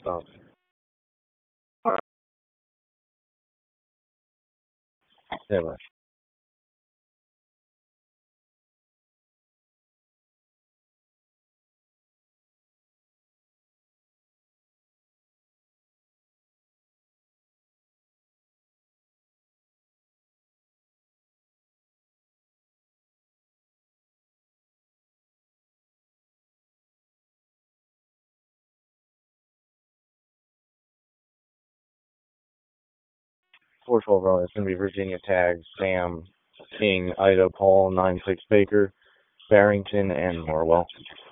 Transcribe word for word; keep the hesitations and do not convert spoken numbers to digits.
Oh. All right. Yeah, bye. four twelve Raleigh. It's going to be Virginia Tag, Sam, King, Ida, Paul, nine six Baker, Barrington, and Norwell.